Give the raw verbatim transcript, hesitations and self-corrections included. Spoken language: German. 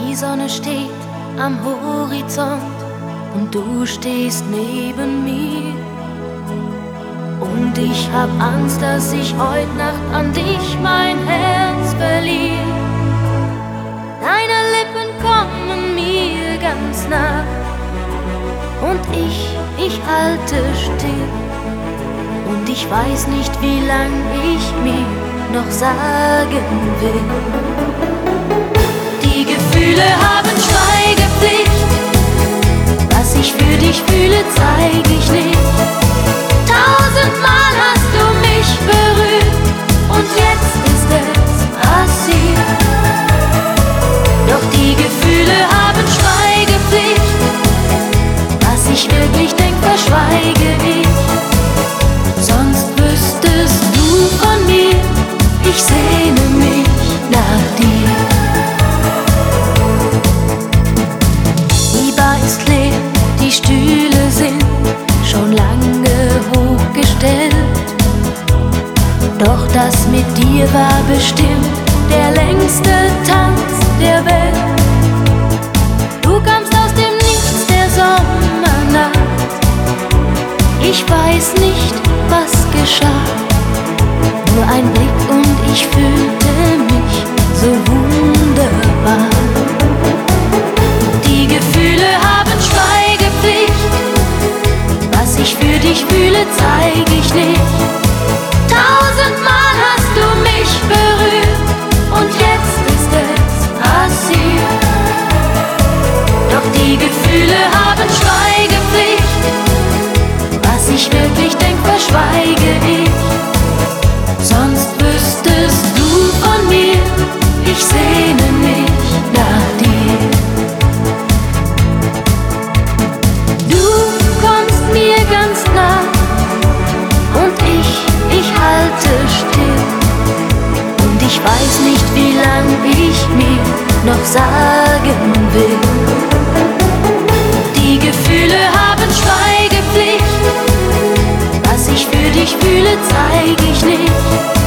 Die Sonne steht am Horizont und du stehst neben mir. Und ich hab Angst, dass ich heut Nacht an dich mein Herz verliere. Deine Lippen kommen mir ganz nah und ich, ich halte still. Und ich weiß nicht, wie lang ich mir noch sagen will. Die Gefühle haben Schweigepflicht. Was ich für dich fühle, zeig ich nicht. Tausendmal hast du mich berührt und jetzt ist es passiert. Doch die Gefühle haben Schweigepflicht. Was ich wirklich denk, verschweige ich. Sonst wüsstest du von mir, ich sehne mich nach dir. Die Bar ist leer, die Stühle sind schon lange hochgestellt. Doch das mit dir war bestimmt der längste Tanz der Welt. Du kamst aus dem Nichts der Sommernacht. Ich weiß nicht, was geschah. Nur ein Blick und ich fühlte mich so wunderbar. Die Gefühle haben Schweigepflicht. Was ich für dich fühle, zeig ich nicht. Tausendmal hast du mich berührt und jetzt ist es passiert. Doch die Gefühle haben Schweigepflicht. Was ich wirklich denk, verschweige ich. Sonst wüsstest du von mir, ich sehne mich nach dir. Du kommst mir ganz nah und ich, ich halte still. Und ich weiß nicht, wie lang ich mir noch sagen will. Die Gefühle haben Schweigepflicht. Was ich für dich fühle, zeig ich nicht.